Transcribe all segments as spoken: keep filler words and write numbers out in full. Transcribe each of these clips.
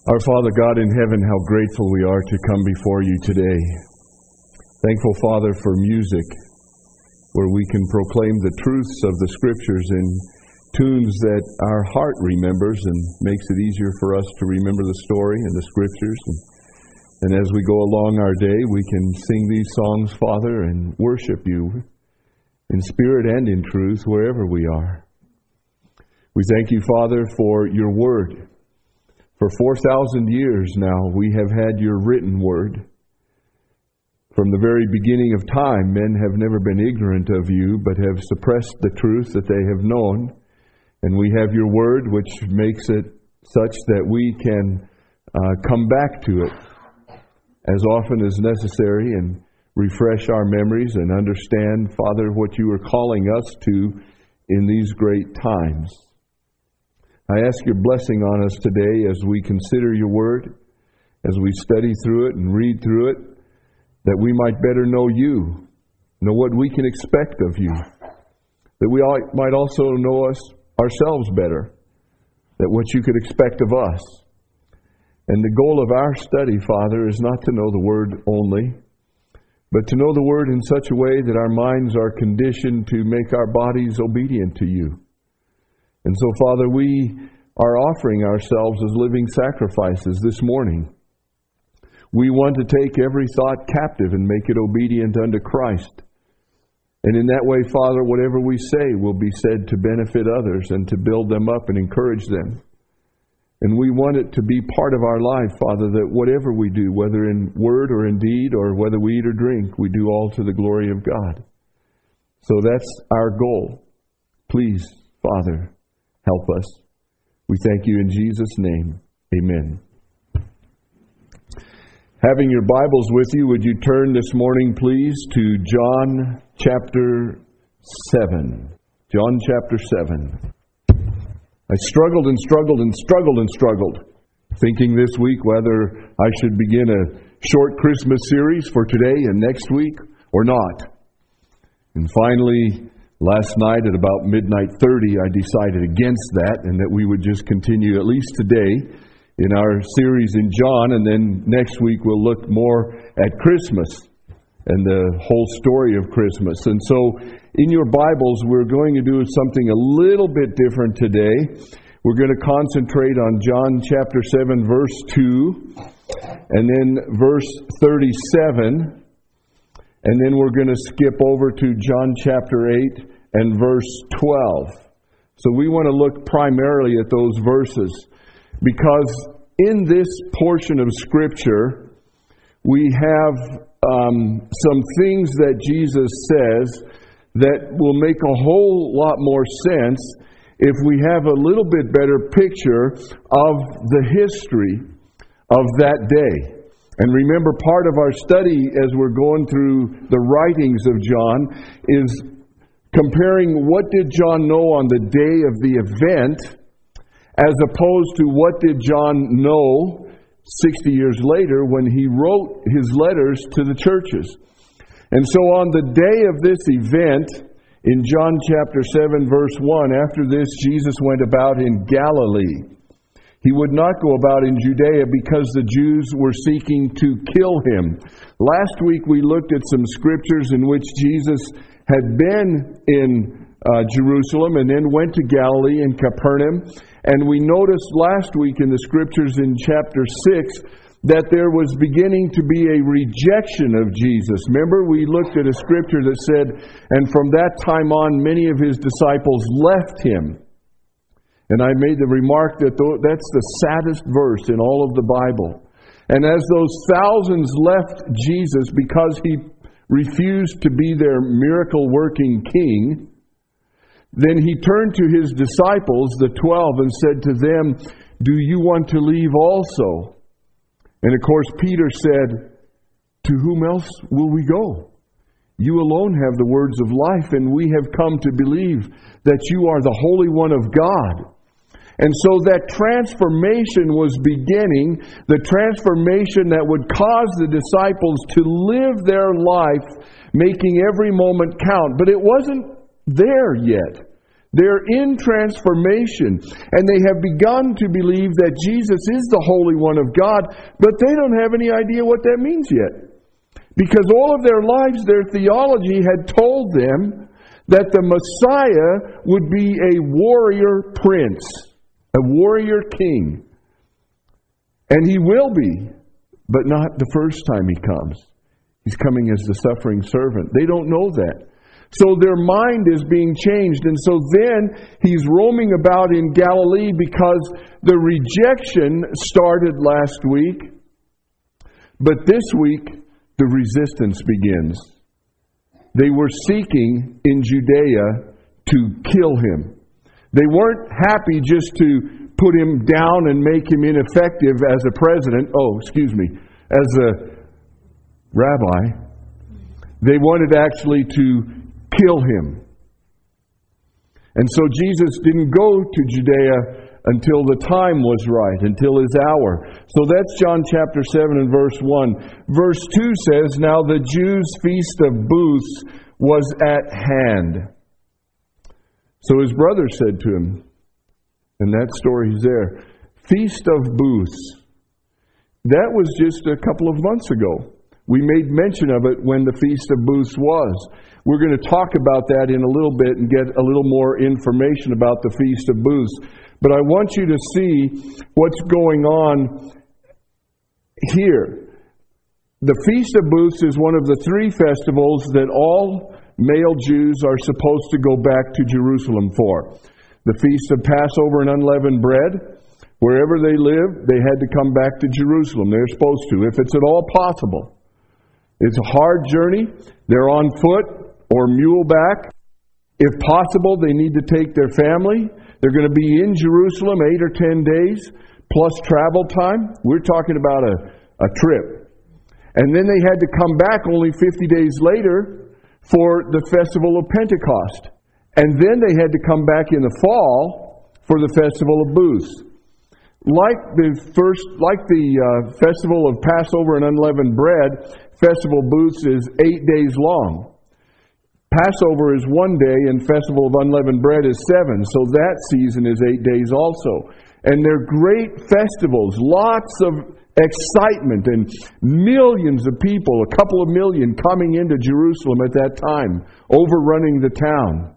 Our Father God in heaven, how grateful we are to come before you today. Thankful, Father, for music, where we can proclaim the truths of the Scriptures in tunes that our heart remembers and makes it easier for us to remember the story and the Scriptures. And, and as we go along our day, we can sing these songs, Father, and worship you in spirit and in truth wherever we are. We thank you, Father, for your word. For four thousand years now, we have had your written word. From the very beginning of time, men have never been ignorant of you, but have suppressed the truth that they have known. And we have your word, which makes it such that we can uh, come back to it as often as necessary and refresh our memories and understand, Father, what you are calling us to in these great times. I ask your blessing on us today as we consider your word, as we study through it and read through it, that we might better know you, know what we can expect of you, that we all might also know us ourselves better, that what you could expect of us. And the goal of our study, Father, is not to know the word only, but to know the word in such a way that our minds are conditioned to make our bodies obedient to you. And so, Father, we are offering ourselves as living sacrifices this morning. We want to take every thought captive and make it obedient unto Christ. And in that way, Father, whatever we say will be said to benefit others and to build them up and encourage them. And we want it to be part of our life, Father, that whatever we do, whether in word or in deed, or whether we eat or drink, we do all to the glory of God. So that's our goal. Please, Father, help us. We thank you in Jesus' name. Amen. Having your Bibles with you, would you turn this morning, please, to John chapter seven. John chapter seven. I struggled and struggled and struggled and struggled, thinking this week whether I should begin a short Christmas series for today and next week or not. And finally, last night at about midnight thirty, I decided against that and that we would just continue at least today in our series in John, and then next week we'll look more at Christmas and the whole story of Christmas. And so in your Bibles, we're going to do something a little bit different today. We're going to concentrate on John chapter seven, verse two, and then verse thirty-seven. And then we're going to skip over to John chapter eight and verse twelve. So we want to look primarily at those verses, because in this portion of Scripture, we have um, some things that Jesus says that will make a whole lot more sense if we have a little bit better picture of the history of that day. And remember, part of our study as we're going through the writings of John is comparing what did John know on the day of the event as opposed to what did John know sixty years later when he wrote his letters to the churches. And so on the day of this event, in John chapter seven, verse one, after this Jesus went about in Galilee. He would not go about in Judea because the Jews were seeking to kill him. Last week we looked at some scriptures in which Jesus had been in uh, Jerusalem and then went to Galilee and Capernaum. And we noticed last week in the scriptures in chapter six that there was beginning to be a rejection of Jesus. Remember, we looked at a scripture that said, and from that time on many of his disciples left him. And I made the remark that that's the saddest verse in all of the Bible. And as those thousands left Jesus because he refused to be their miracle-working king, then he turned to his disciples, the twelve, and said to them, "Do you want to leave also?" And of course Peter said, "To whom else will we go? You alone have the words of life, and we have come to believe that you are the Holy One of God." And so that transformation was beginning, the transformation that would cause the disciples to live their life making every moment count. But it wasn't there yet. They're in transformation, and they have begun to believe that Jesus is the Holy One of God, but they don't have any idea what that means yet. Because all of their lives, their theology had told them that the Messiah would be a warrior prince, a warrior king. And he will be, but not the first time he comes. He's coming as the suffering servant. They don't know that. So their mind is being changed. And so then he's roaming about in Galilee because the rejection started last week. But this week, the resistance begins. They were seeking in Judea to kill him. They weren't happy just to put him down and make him ineffective as a president. Oh, excuse me, as a rabbi. They wanted actually to kill him. And so Jesus didn't go to Judea until the time was right, until his hour. So that's John chapter seven and verse one. Verse two says, "Now the Jews' feast of booths was at hand." So his brother said to him, and that story's there, Feast of Booths. That was just a couple of months ago. We made mention of it when the Feast of Booths was. We're going to talk about that in a little bit and get a little more information about the Feast of Booths. But I want you to see what's going on here. The Feast of Booths is one of the three festivals that all male Jews are supposed to go back to Jerusalem for. The Feast of Passover and Unleavened Bread, wherever they lived, they had to come back to Jerusalem. They're supposed to, if it's at all possible. It's a hard journey. They're on foot or muleback. If possible, they need to take their family. They're going to be in Jerusalem eight or ten days, plus travel time. We're talking about a, a trip. And then they had to come back only fifty days later for the festival of Pentecost. And then they had to come back in the fall for the festival of booths. Like the first, like the uh, festival of Passover and Unleavened Bread, festival booths is eight days long. Passover is one day and festival of Unleavened Bread is seven. So that season is eight days also. And they're great festivals, lots of excitement and millions of people, a couple of million coming into Jerusalem at that time, overrunning the town.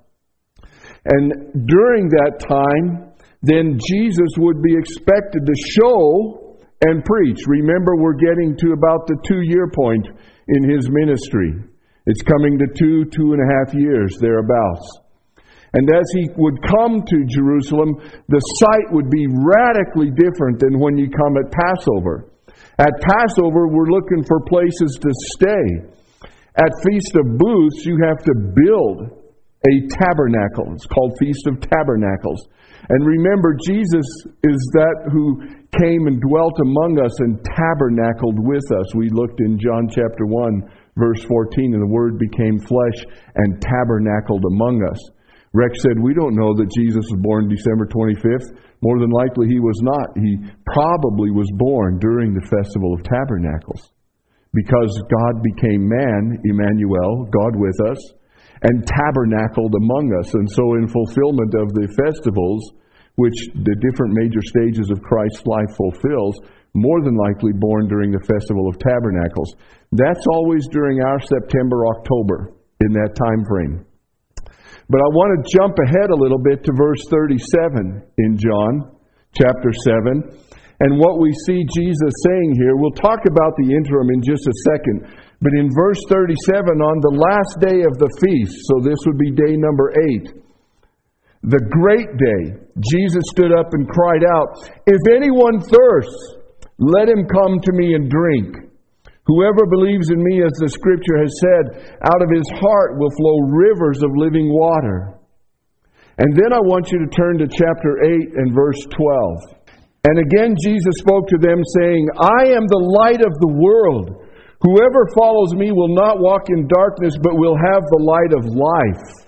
And during that time, then Jesus would be expected to show and preach. Remember, we're getting to about the two-year point in his ministry. It's coming to two, two and a half years, thereabouts. And as he would come to Jerusalem, the sight would be radically different than when you come at Passover. At Passover, we're looking for places to stay. At Feast of Booths, you have to build a tabernacle. It's called Feast of Tabernacles. And remember, Jesus is that who came and dwelt among us and tabernacled with us. We looked in John chapter one, verse fourteen, and the Word became flesh and tabernacled among us. Rex said, we don't know that Jesus was born December twenty-fifth. More than likely he was not. He probably was born during the Festival of Tabernacles. Because God became man, Emmanuel, God with us, and tabernacled among us. And so in fulfillment of the festivals, which the different major stages of Christ's life fulfills, more than likely born during the Festival of Tabernacles. That's always during our September, October, in that time frame. But I want to jump ahead a little bit to verse thirty-seven in John chapter seven. And what we see Jesus saying here, we'll talk about the interim in just a second. But in verse thirty-seven, on the last day of the feast, so this would be day number eight, the great day, Jesus stood up and cried out, "If anyone thirsts, let him come to me and drink. Whoever believes in me, as the Scripture has said, out of his heart will flow rivers of living water." And then I want you to turn to chapter eight and verse twelve. And again Jesus spoke to them, saying, "I am the light of the world. Whoever follows me will not walk in darkness, but will have the light of life."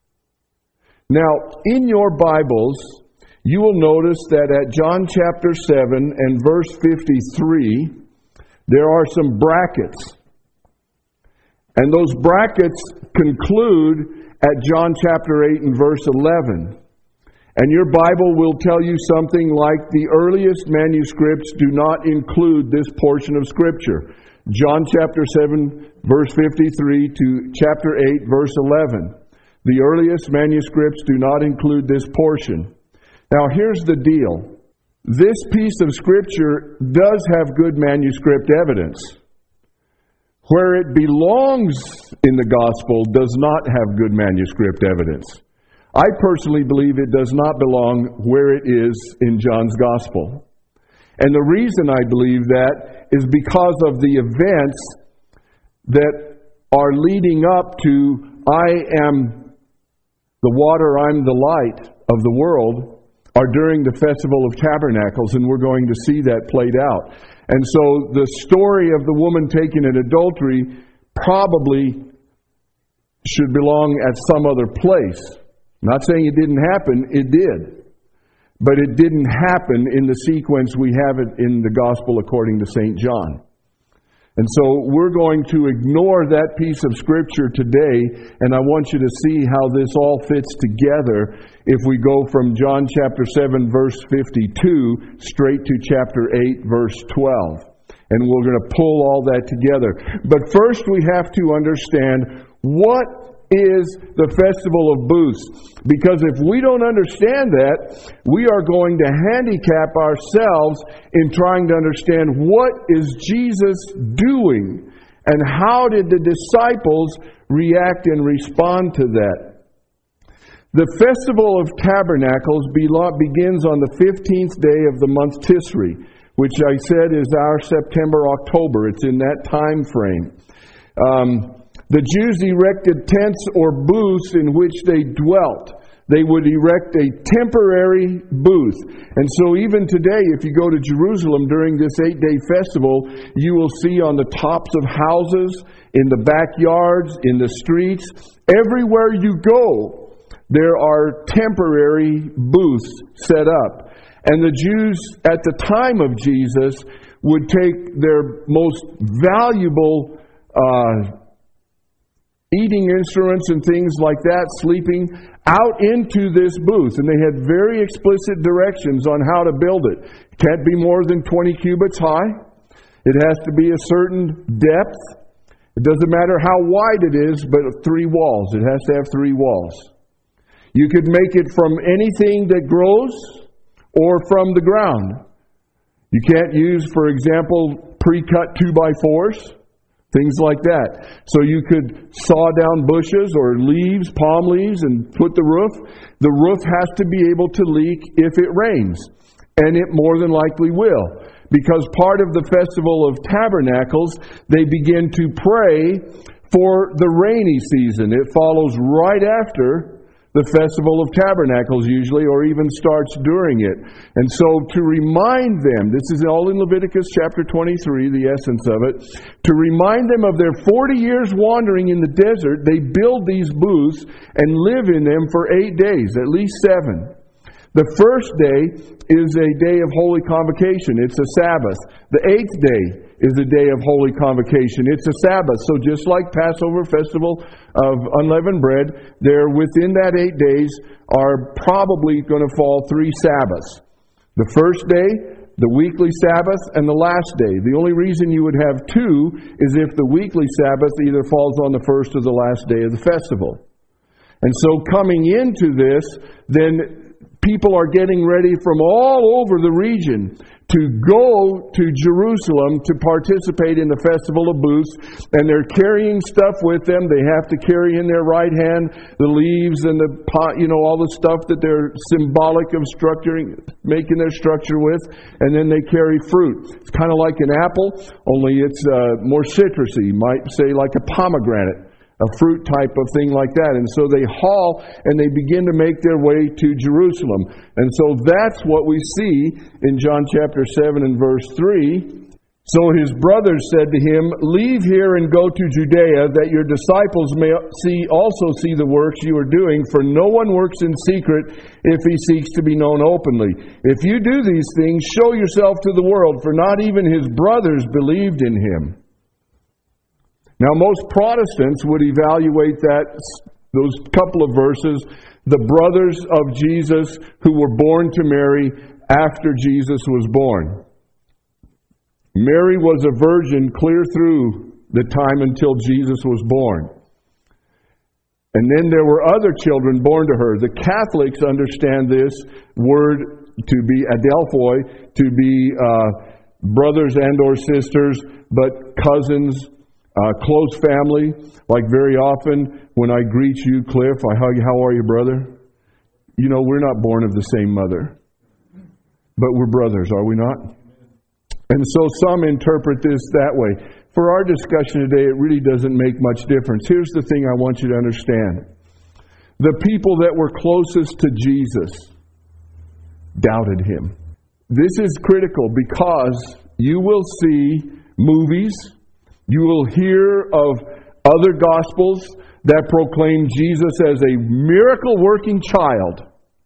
Now, in your Bibles, you will notice that at John chapter seven and verse fifty-three, there are some brackets. And those brackets conclude at John chapter eight and verse eleven. And your Bible will tell you something like the earliest manuscripts do not include this portion of Scripture. John chapter seven, verse fifty-three to chapter eight, verse eleven. The earliest manuscripts do not include this portion. Now here's the deal. This piece of Scripture does have good manuscript evidence. Where it belongs in the Gospel does not have good manuscript evidence. I personally believe it does not belong where it is in John's Gospel. And the reason I believe that is because of the events that are leading up to I am the water, I'm the light of the world, are during the Festival of Tabernacles, and we're going to see that played out. And so the story of the woman taken in adultery probably should belong at some other place. I'm not saying it didn't happen, it did. But it didn't happen in the sequence we have it in the Gospel according to Saint John. And so we're going to ignore that piece of Scripture today, and I want you to see how this all fits together if we go from John chapter seven, verse fifty-two, straight to chapter eight, verse twelve. And we're going to pull all that together. But first we have to understand what is the Festival of Booths. Because if we don't understand that, we are going to handicap ourselves in trying to understand what is Jesus doing and how did the disciples react and respond to that. The Festival of Tabernacles begins on the fifteenth day of the month Tisri, which I said is our September, October. It's in that time frame. Um, The Jews erected tents or booths in which they dwelt. They would erect a temporary booth. And so even today, if you go to Jerusalem during this eight-day festival, you will see on the tops of houses, in the backyards, in the streets, everywhere you go, there are temporary booths set up. And the Jews at the time of Jesus would take their most valuable uh eating instruments and things like that, sleeping, out into this booth. And they had very explicit directions on how to build it. It can't be more than twenty cubits high. It has to be a certain depth. It doesn't matter how wide it is, but three walls. It has to have three walls. You could make it from anything that grows or from the ground. You can't use, for example, pre-cut two by fours. Things like that. So you could saw down bushes or leaves, palm leaves, and put the roof. The roof has to be able to leak if it rains. And it more than likely will. Because part of the Festival of Tabernacles, they begin to pray for the rainy season. It follows right after the Festival of Tabernacles usually, or even starts during it. And so to remind them, this is all in Leviticus chapter twenty-three, the essence of it, to remind them of their forty years wandering in the desert, they build these booths and live in them for eight days, at least seven. The first day is a day of holy convocation. It's a Sabbath. The eighth day is a day of holy convocation. It's a Sabbath. So just like Passover, Festival of Unleavened Bread, there within that eight days are probably going to fall three Sabbaths. The first day, the weekly Sabbath, and the last day. The only reason you would have two is if the weekly Sabbath either falls on the first or the last day of the festival. And so coming into this, then people are getting ready from all over the region to go to Jerusalem to participate in the Festival of Booths, and they're carrying stuff with them. They have to carry in their right hand the leaves and the pot, you know, all the stuff that they're symbolic of structuring, making their structure with, and then they carry fruit. It's kind of like an apple, only it's uh, more citrusy. You might say like a pomegranate. A fruit type of thing like that. And so they haul and they begin to make their way to Jerusalem. And so that's what we see in John chapter seven and verse three. So his brothers said to him, "Leave here and go to Judea, that your disciples may see also see the works you are doing, for no one works in secret if he seeks to be known openly. If you do these things, show yourself to the world, for not even his brothers believed in him." Now, most Protestants would evaluate that those couple of verses, the brothers of Jesus who were born to Mary after Jesus was born. Mary was a virgin clear through the time until Jesus was born. And then there were other children born to her. The Catholics understand this word to be adelphoi, to be uh, brothers and or sisters, but cousins, uh, close family. Like very often when I greet you, Cliff, I hug you, how are you, brother? You know, we're not born of the same mother. But we're brothers, are we not? And so some interpret this that way. For our discussion today, it really doesn't make much difference. Here's the thing I want you to understand. The people that were closest to Jesus doubted him. This is critical because you will see movies, you will hear of other gospels that proclaim Jesus as a miracle-working child.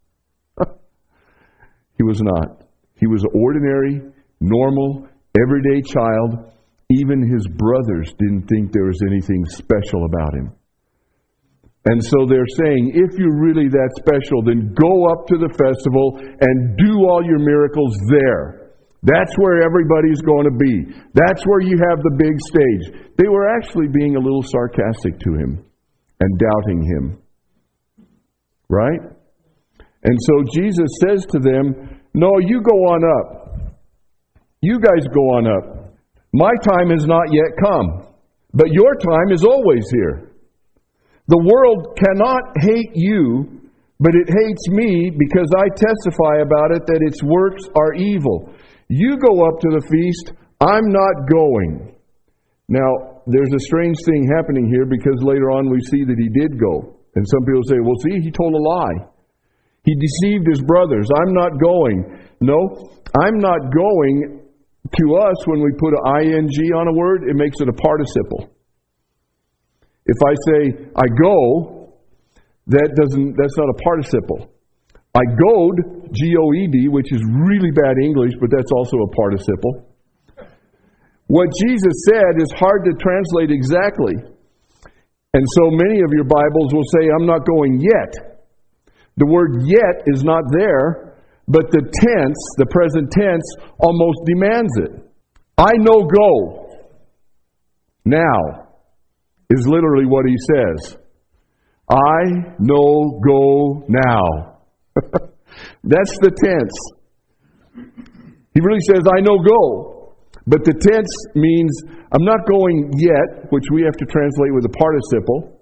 He was not. He was an ordinary, normal, everyday child. Even his brothers didn't think there was anything special about him. And so they're saying, if you're really that special, then go up to the festival and do all your miracles there. That's where everybody's going to be. That's where you have the big stage. They were actually being a little sarcastic to him and doubting him. Right? And so Jesus says to them, no, you go on up. You guys go on up. My time has not yet come, but your time is always here. The world cannot hate you, but it hates me because I testify about it that its works are evil. You go up to the feast, I'm not going. Now, there's a strange thing happening here because later on we see that he did go. And some people say, well, see, he told a lie. He deceived his brothers. I'm not going. No, I'm not going. To us, when we put an ing on a word, it makes it a participle. If I say, I go, that doesn't, that's not a participle. I goed, G O E D, which is really bad English, but that's also a participle. What Jesus said is hard to translate exactly. And so many of your Bibles will say, I'm not going yet. The word yet is not there. But the tense, the present tense, almost demands it. I know go. Now is literally what he says. I know go now. That's the tense. He really says, I know go. But the tense means, I'm not going yet, which we have to translate with a participle.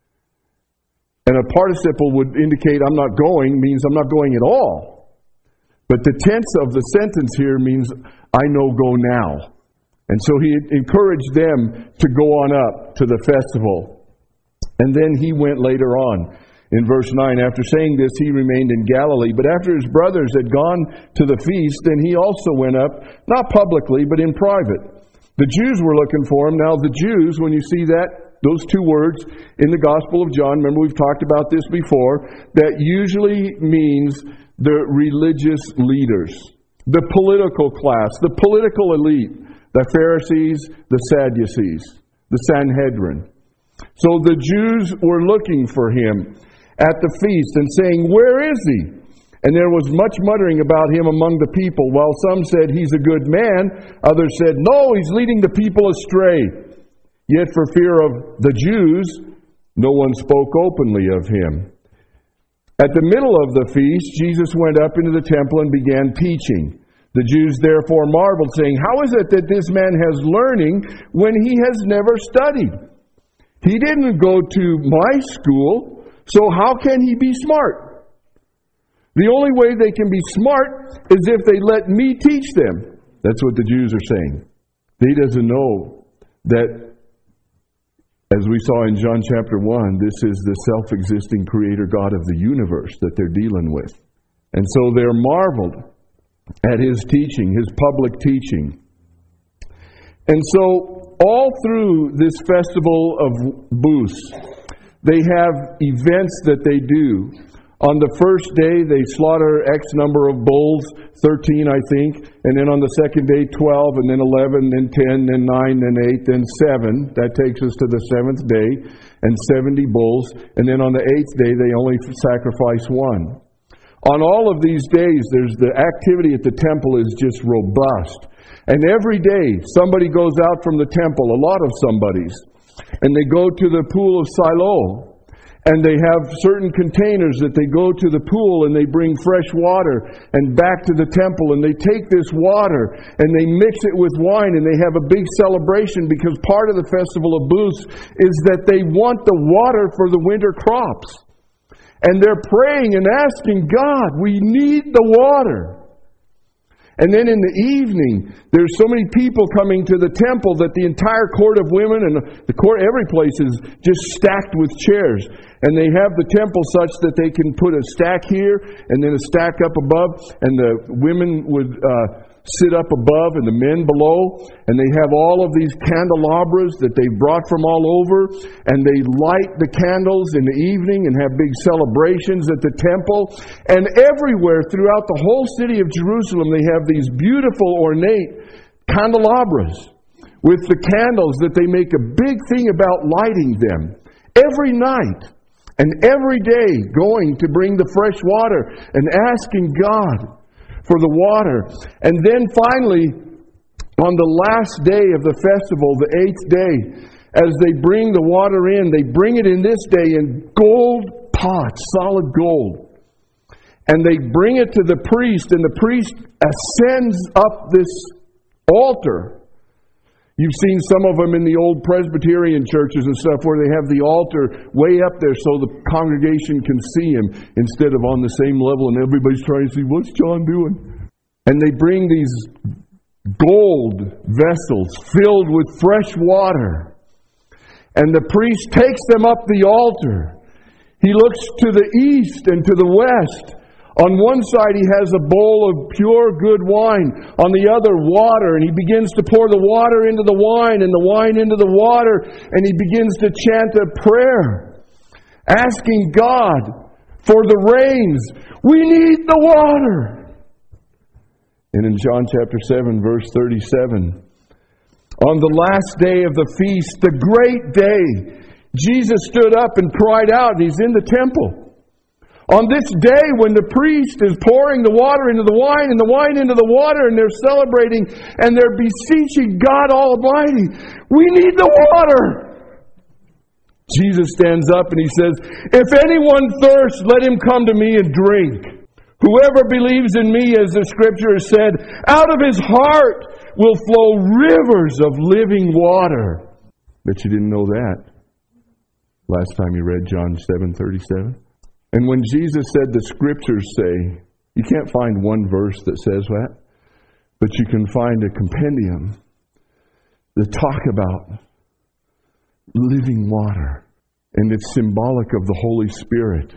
And a participle would indicate I'm not going, means I'm not going at all. But the tense of the sentence here means, I know go now. And so he encouraged them to go on up to the festival. And then he went later on. In verse nine, after saying this, he remained in Galilee. But after his brothers had gone to the feast, then he also went up, not publicly, but in private. The Jews were looking for him. Now the Jews, when you see that, those two words in the Gospel of John, remember we've talked about this before, that usually means the religious leaders, the political class, the political elite, the Pharisees, the Sadducees, the Sanhedrin. So the Jews were looking for him at the feast and saying, where is he? And there was much muttering about him among the people, while some said, he's a good man. Others said, no, he's leading the people astray. Yet for fear of the Jews, no one spoke openly of him. At the middle of the feast, Jesus went up into the temple and began teaching. The Jews therefore marveled, saying, how is it that this man has learning when he has never studied? He didn't go to my school, so how can he be smart? The only way they can be smart is if they let me teach them. That's what the Jews are saying. They doesn't know that, as we saw in John chapter one, this is the self-existing creator God of the universe that they're dealing with. And so they're marveled at his teaching, his public teaching. And so all through this festival of booths, they have events that they do. On the first day, they slaughter X number of bulls, thirteen, I think. And then on the second day, twelve, and then eleven, then ten, then nine, then eight, then seven. That takes us to the seventh day, and seventy bulls. And then on the eighth day, they only sacrifice one. On all of these days, there's the activity at the temple is just robust. And every day, somebody goes out from the temple, a lot of somebodies, and they go to the pool of Siloam. And they have certain containers that they go to the pool and they bring fresh water and back to the temple. And they take this water and they mix it with wine and they have a big celebration, because part of the Festival of Booths is that they want the water for the winter crops. And they're praying and asking God, we need the water. And then in the evening, there's so many people coming to the temple that the entire court of women and the court, every place is just stacked with chairs. And they have the temple such that they can put a stack here and then a stack up above, and the women would uh, sit up above and the men below. And they have all of these candelabras that they brought from all over, and they light the candles in the evening and have big celebrations at the temple. And everywhere throughout the whole city of Jerusalem, they have these beautiful ornate candelabras with the candles that they make a big thing about lighting them every night and every day, going to bring the fresh water and asking God for the water. And then finally, on the last day of the festival, the eighth day, as they bring the water in, they bring it in this day in gold pots, solid gold. And they bring it to the priest, and the priest ascends up this altar. You've seen some of them in the old Presbyterian churches and stuff where they have the altar way up there so the congregation can see him instead of on the same level and everybody's trying to see, what's John doing? And they bring these gold vessels filled with fresh water. And the priest takes them up the altar. He looks to the east and to the west. On one side, he has a bowl of pure, good wine. On the other, water. And he begins to pour the water into the wine and the wine into the water. And he begins to chant a prayer, asking God for the rains. We need the water. And in John chapter seven, verse thirty-seven, on the last day of the feast, the great day, Jesus stood up and cried out. He's in the temple. On this day when the priest is pouring the water into the wine and the wine into the water, and they're celebrating and they're beseeching God Almighty, we need the water. Jesus stands up and he says, if anyone thirsts, let him come to me and drink. Whoever believes in me, as the scripture has said, out of his heart will flow rivers of living water. Bet you didn't know that last time you read John seven thirty-seven. And when Jesus said the scriptures say, you can't find one verse that says that, but you can find a compendium that talk about living water. And it's symbolic of the Holy Spirit.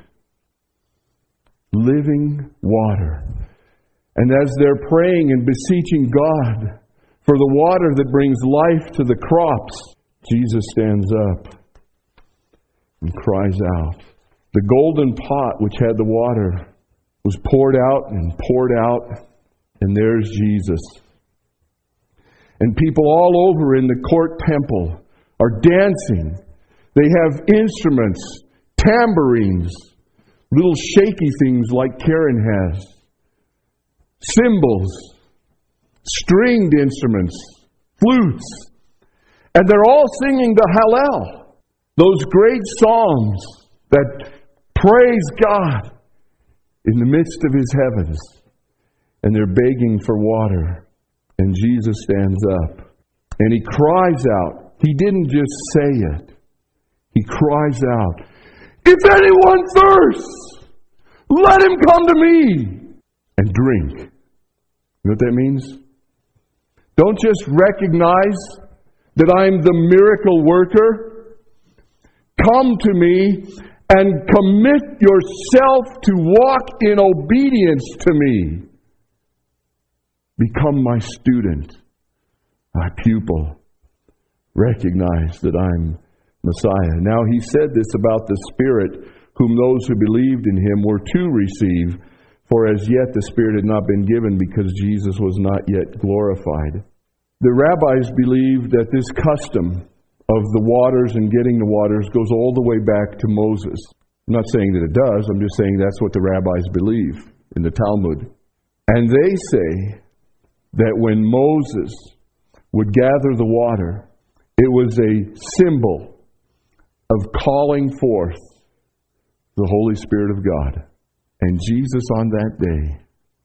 Living water. And as they're praying and beseeching God for the water that brings life to the crops, Jesus stands up and cries out. The golden pot which had the water was poured out and poured out, and there's Jesus. And people all over in the court temple are dancing. They have instruments, tambourines, little shaky things like Karen has, cymbals, stringed instruments, flutes, and they're all singing the Hallel, those great songs that praise God in the midst of His heavens. And they're begging for water. And Jesus stands up. And He cries out. He didn't just say it. He cries out, if anyone thirsts, let him come to me and drink. You know what that means? Don't just recognize that I'm the miracle worker. Come to me and commit yourself to walk in obedience to me. Become my student, my pupil. Recognize that I'm Messiah. Now he said this about the Spirit whom those who believed in him were to receive, for as yet the Spirit had not been given because Jesus was not yet glorified. The rabbis believed that this custom of the waters and getting the waters goes all the way back to Moses. I'm not saying that it does, I'm just saying that's what the rabbis believe in the Talmud. And they say that when Moses would gather the water, it was a symbol of calling forth the Holy Spirit of God and Jesus on that day.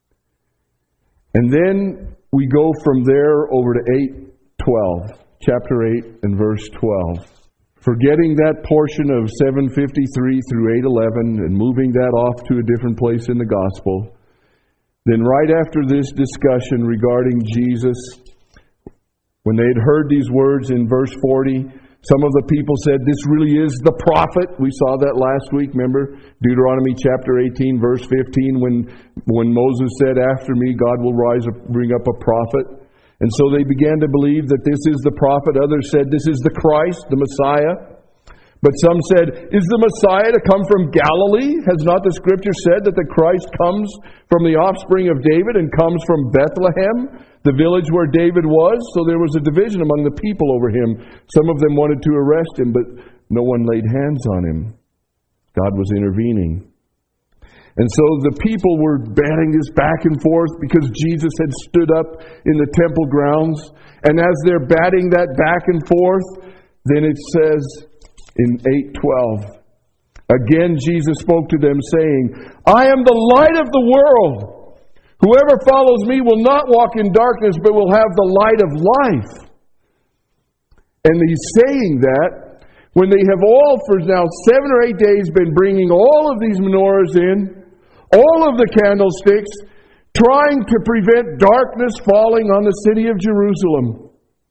And then we go from there over to eight twelve, chapter eight and verse twelve. Forgetting that portion of seven fifty-three through eight eleven and moving that off to a different place in the gospel. Then right after this discussion regarding Jesus, when they had heard these words in verse forty, some of the people said, this really is the prophet. We saw that last week, remember? Deuteronomy chapter eighteen, verse fifteen, when, when Moses said, after me, God will rise up, bring up a prophet. And so they began to believe that this is the prophet. Others said, this is the Christ, the Messiah. But some said, is the Messiah to come from Galilee? Has not the Scripture said that the Christ comes from the offspring of David and comes from Bethlehem, the village where David was? So there was a division among the people over him. Some of them wanted to arrest him, but no one laid hands on him. God was intervening. And so the people were batting this back and forth because Jesus had stood up in the temple grounds. And as they're batting that back and forth, then it says in eight twelve, again Jesus spoke to them, saying, I am the light of the world. Whoever follows me will not walk in darkness, but will have the light of life. And he's saying that when they have all, for now seven or eight days, been bringing all of these menorahs in, all of the candlesticks, trying to prevent darkness falling on the city of Jerusalem.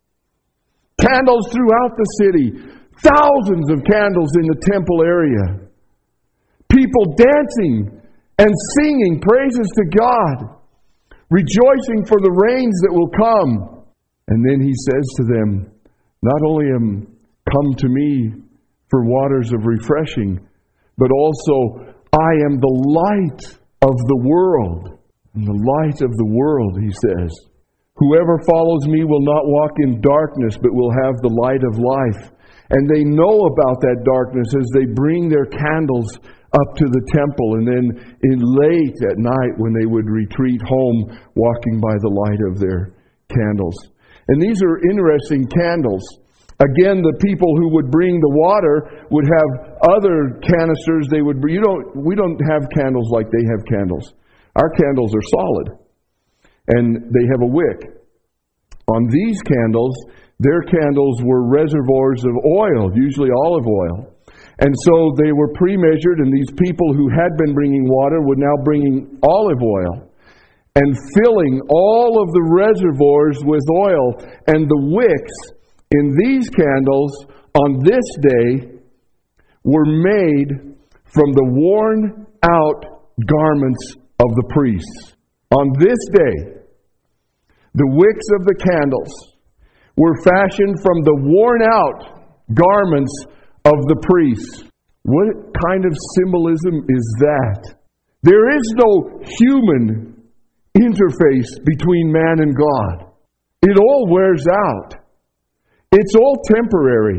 Candles throughout the city. Thousands of candles in the temple area. People dancing and singing praises to God. Rejoicing for the rains that will come. And then he says to them, not only am come to me for waters of refreshing, but also I am the light of the world. And the light of the world, he says. Whoever follows me will not walk in darkness, but will have the light of life. And they know about that darkness as they bring their candles up to the temple. And then in late at night when they would retreat home, walking by the light of their candles. And these are interesting candles. Again, the people who would bring the water would have other canisters. They would. You don't. We don't have candles like they have candles. Our candles are solid, and they have a wick. On these candles, their candles were reservoirs of oil, usually olive oil, and so they were pre-measured. And these people who had been bringing water would now bringing olive oil and filling all of the reservoirs with oil, and the wicks in these candles on this day were made from the worn out garments of the priests. On this day, the wicks of the candles were fashioned from the worn out garments of the priests. What kind of symbolism is that? There is no human interface between man and God. It all wears out. It's all temporary.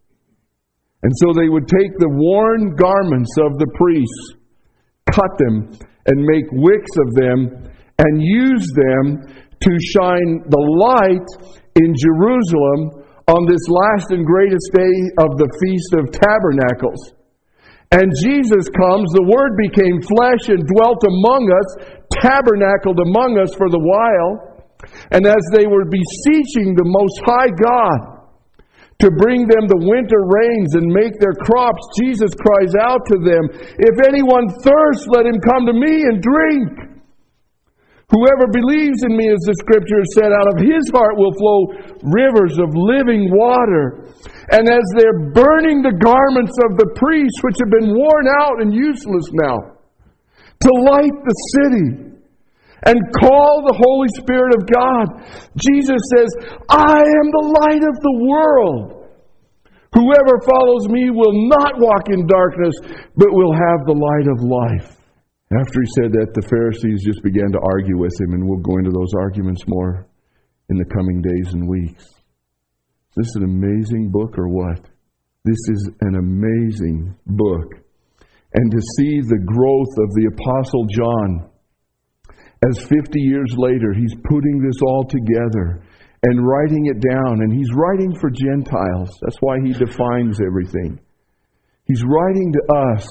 And so they would take the worn garments of the priests, cut them, and make wicks of them, and use them to shine the light in Jerusalem on this last and greatest day of the Feast of Tabernacles. And Jesus comes, the Word became flesh and dwelt among us, tabernacled among us for the while. And as they were beseeching the Most High God to bring them the winter rains and make their crops, Jesus cries out to them, if anyone thirsts, let him come to me and drink. Whoever believes in me, as the Scripture said, out of his heart will flow rivers of living water. And as they're burning the garments of the priests, which have been worn out and useless now, to light the city and call the Holy Spirit of God, Jesus says, I am the light of the world. Whoever follows me will not walk in darkness, but will have the light of life. After he said that, the Pharisees just began to argue with him, and we'll go into those arguments more in the coming days and weeks. Is this an amazing book or what? This is an amazing book. And to see the growth of the Apostle John, as fifty years later, he's putting this all together and writing it down. And he's writing for Gentiles. That's why he defines everything. He's writing to us.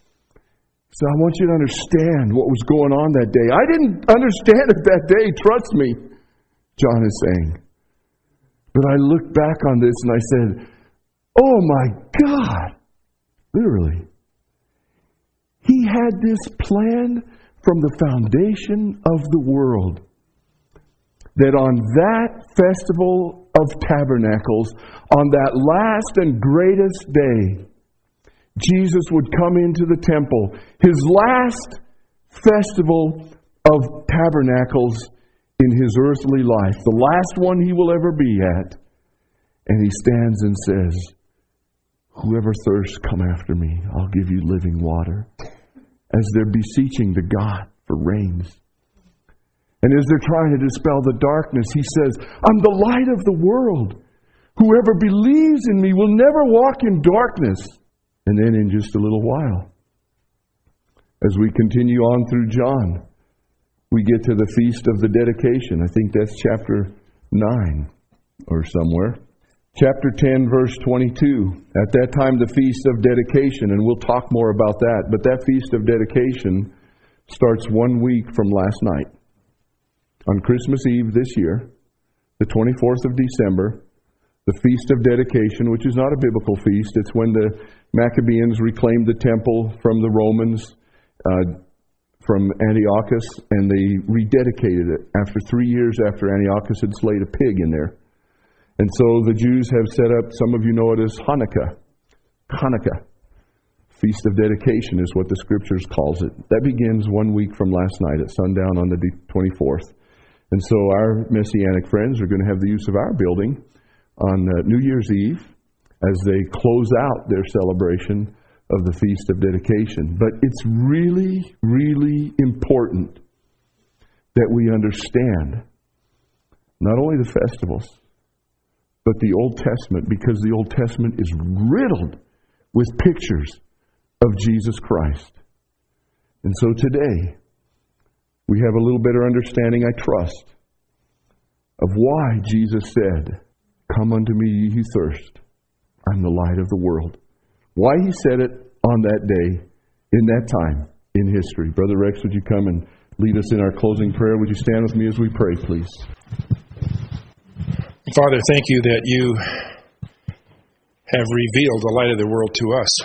So I want you to understand what was going on that day. I didn't understand it that day, trust me, John is saying. But I looked back on this and I said, oh my God, literally. He had this plan from the foundation of the world, that on that festival of tabernacles, on that last and greatest day, Jesus would come into the temple, his last festival of tabernacles in his earthly life, the last one he will ever be at. And he stands and says, whoever thirsts, come after me. I'll give you living water. As they're beseeching to God for rains. And as they're trying to dispel the darkness, he says, I'm the light of the world. Whoever believes in me will never walk in darkness. And then in just a little while, as we continue on through John, we get to the Feast of the Dedication. I think that's chapter nine or somewhere. Chapter ten, verse twenty-two. At that time, the Feast of Dedication, and we'll talk more about that, but that Feast of Dedication starts one week from last night. On Christmas Eve this year, the twenty-fourth of December, the Feast of Dedication, which is not a biblical feast. It's when the Maccabees reclaimed the temple from the Romans, uh, from Antiochus, and they rededicated it after three years after Antiochus had slayed a pig in there. And so the Jews have set up, some of you know it as Hanukkah. Hanukkah. Feast of Dedication is what the Scriptures calls it. That begins one week from last night at sundown on the twenty-fourth. And so our Messianic friends are going to have the use of our building on uh, New Year's Eve as they close out their celebration of the Feast of Dedication. But it's really, really important that we understand not only the festivals, but the Old Testament, because the Old Testament is riddled with pictures of Jesus Christ. And so today, we have a little better understanding, I trust, of why Jesus said, come unto me, ye who thirst. I'm the light of the world. Why he said it on that day, in that time, in history. Brother Rex, would you come and lead us in our closing prayer? Would you stand with me as we pray, please? Father, thank you that you have revealed the light of the world to us.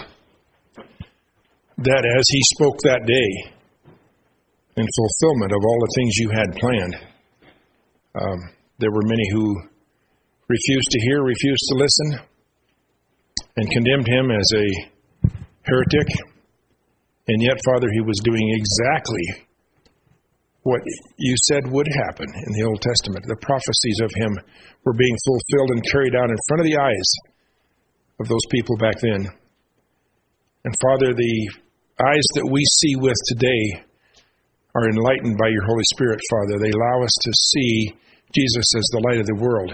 That as he spoke that day, in fulfillment of all the things you had planned, um, there were many who refused to hear, refused to listen, and condemned him as a heretic. And yet, Father, he was doing exactly what you said would happen in the Old Testament. The prophecies of him were being fulfilled and carried out in front of the eyes of those people back then. And Father, the eyes that we see with today are enlightened by your Holy Spirit, Father. They allow us to see Jesus as the light of the world,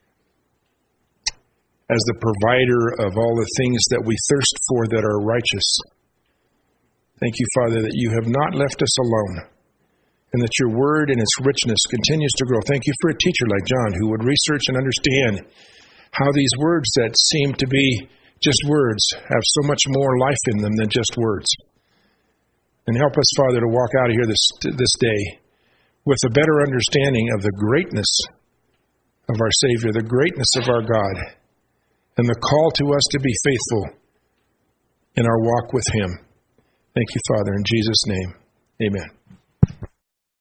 as the provider of all the things that we thirst for that are righteous. Thank you, Father, that you have not left us alone, and that your word in its richness continues to grow. Thank you for a teacher like John who would research and understand how these words that seem to be just words have so much more life in them than just words. And help us, Father, to walk out of here this, this day with a better understanding of the greatness of our Savior, the greatness of our God, and the call to us to be faithful in our walk with him. Thank you, Father, in Jesus' name. Amen.